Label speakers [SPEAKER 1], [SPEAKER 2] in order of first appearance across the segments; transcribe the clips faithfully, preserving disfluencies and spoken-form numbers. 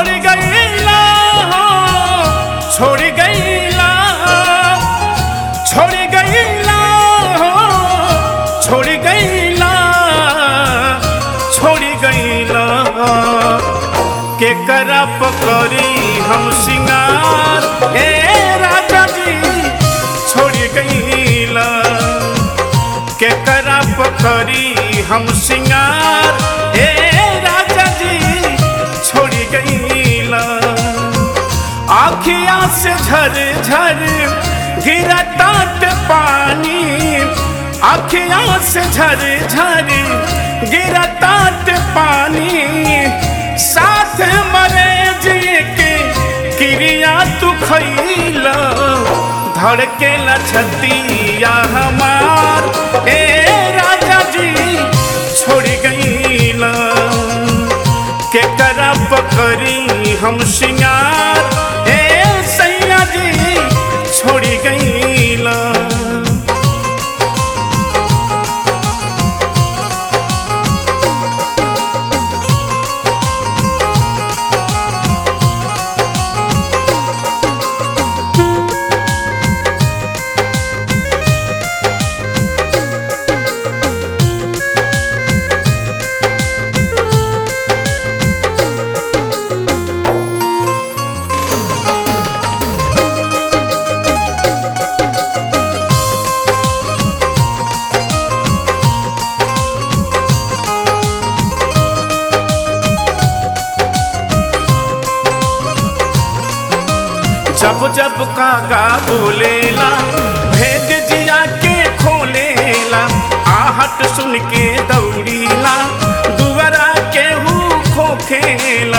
[SPEAKER 1] छोड़ गईला हो छोड़ गईला छोड़ गईला हो छोड़ गईला छोड़ गईला के करा पकड़ी हम सिंगार हे राजा जी छोड़ गईला के करा पकड़ी हम सिंगार हे राजा जी छोड़ गईला आँखिया से झर झर गिरता पानी आँखिया से झर झर गिरता पानी साथ मरे जी के क्रिया तू खैला धड़केला छतिया हमार ए राजा जी छोड़ गईला के करा पकड़ी हम सिंगार ए सैया जी छोड़ गईला जब जब कागा बोलेला भेद जिया के खोलेला आहट सुन के दौड़ीला दुआरा केहू खोखेला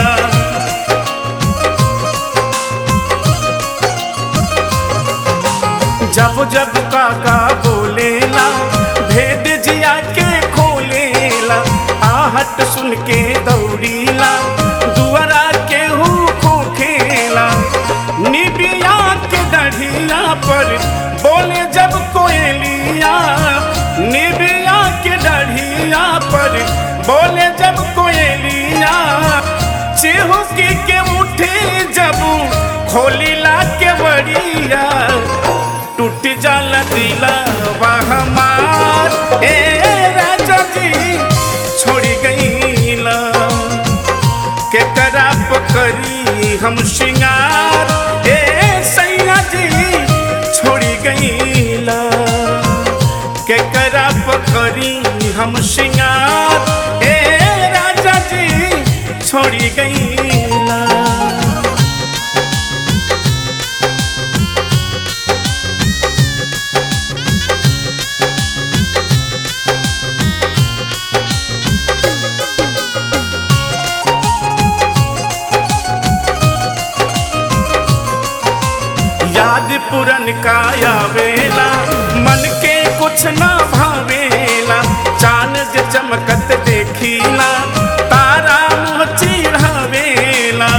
[SPEAKER 1] जब जब कागा बोलेला भेद जिया के खोलेला आहट सुन के दौड़ीला दुआरा केहू खोखेला निबिया के दढ़िया पर बोले जब कोयलिया निबिया के दढ़िया पर बोले जब कोयलिया चिहुकी के उठे जब खोलीला के बड़िया टूट जाला दिला हमार ए राजा जी छोड़ गईला के करा पकड़ी हम सिंगार ए सैया जी छोड़ गईला के करा पकड़ी हम सिंगार ए राजा जी छोड़ गईला याद पुरन का आवेला मन के कुछ ना भावेला चांद जे चमकत देखीला तारा मुँह चिढ़ावेला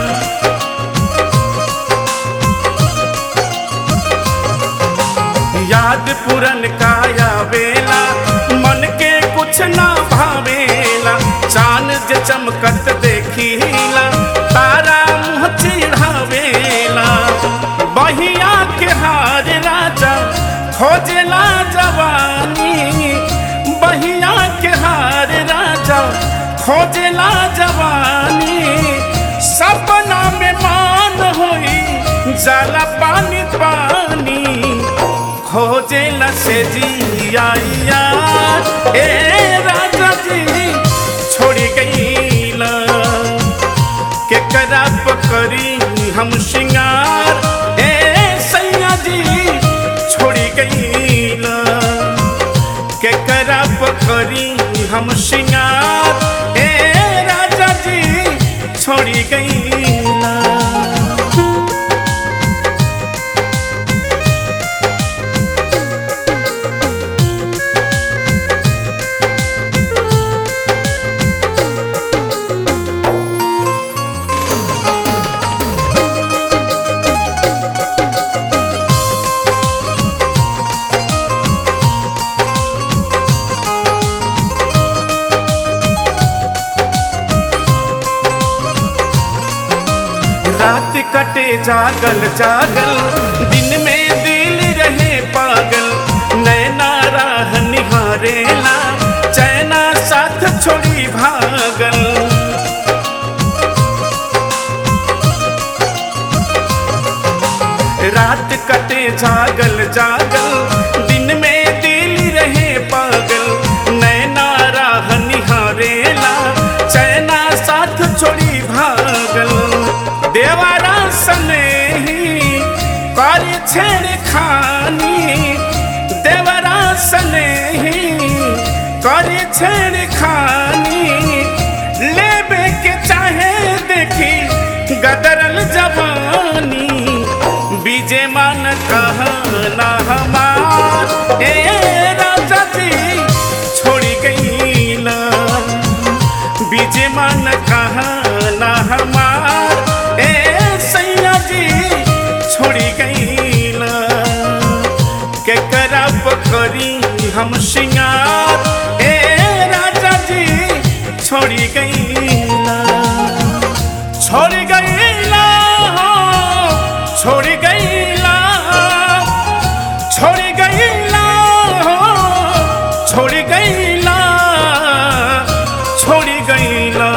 [SPEAKER 1] याद पुरन का आवेला मन के कुछ ना भावेला चांद जे चमकत देखीला तारा मुँह चिढ़ावेला बहिया के हार राजा खोजला जवानी बहिया के हार राजा खोजला जवानी सपना में मान होई जाला पानी पानी खोजला से जिया ए राजा जी छोड़ गईला के करा पकड़ी हम सिंगार छोड़ गईला के करा पकड़ी हम सिंगार ए राजा जी छोड़ गईला रात कटे जागल जागल, दिन में दिल रहे पागल, नैना राह निहारेला, चैना साथ छोड़ी भागल। रात कटे जागल जागल, दिन में दिल रहे पागल, नैना राह निहारेला, चैना साथ छोड़ी भागल। देवारा सने ही कर छेड़खानी, देवरा सने ही कर छेड़खानी, लेबे के चाहे देखी गदरल जवानी, बीजे मान कहना हमार ए राजा जी छोड़ी गईला, बीजे मान कहना हमार ए सैया जी छोड़ी गईला। केकरा पकड़ी हम सिंगार ए राजा जी छोड़ी गईला, छोड़ी गईला, छोड़ी गईला, छोड़ी गईला, छोड़ी गईला, छोड़ी गईला।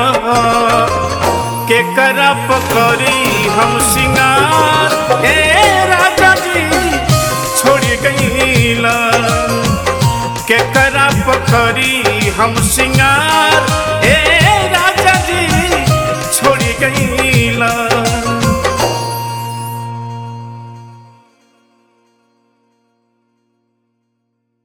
[SPEAKER 1] केकरा पकड़ी हम सिंगार ए राजा जी छोड़ी गईला, केकरा पकड़ी हम सिंगार